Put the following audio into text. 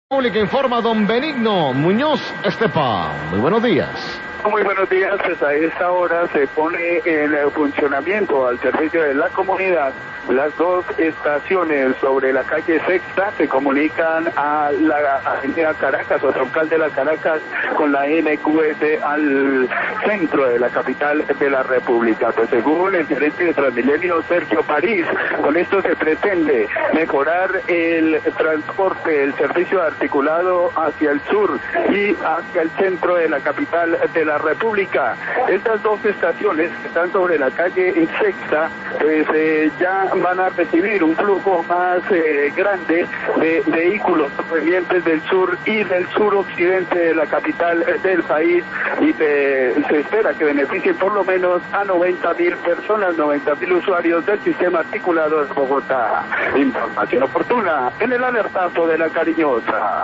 Pública informa don Benigno Muñoz Estepa. Muy buenos días. Muy buenos días, pues a esta hora se pone en funcionamiento al servicio de la comunidad las dos estaciones sobre la calle Sexta que comunican a la avenida Caracas o troncal de la Caracas con la NQS al centro de la capital de la República. Pues según el gerente de Transmilenio, Sergio París, con esto se pretende mejorar el transporte, el servicio articulado hacia el sur y hacia el centro de la capital de la República. Estas dos estaciones que están sobre la calle Sexta, pues ya van a recibir un flujo más grande de vehículos provenientes del sur y del suroccidente de la capital del país, y se espera que beneficien por lo menos a 90.000 personas, 90.000 usuarios del sistema articulado de Bogotá. Información oportuna en el alertazo de La Cariñosa.